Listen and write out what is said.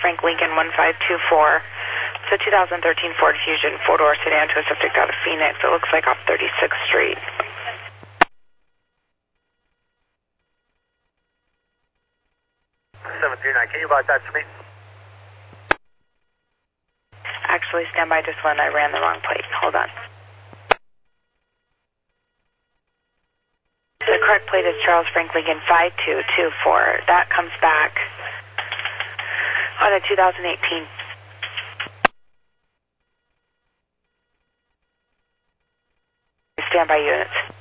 Frank Lincoln 1524. It's a 2013 Ford Fusion, four-door sedan to a subject out of Phoenix. It looks like off 36th Street. 739, can you about that to me? Actually, stand by just one. I ran the wrong plate. Hold on. The correct plate is Charles Frank Lincoln 5224. That comes back on a 2018. Standby units.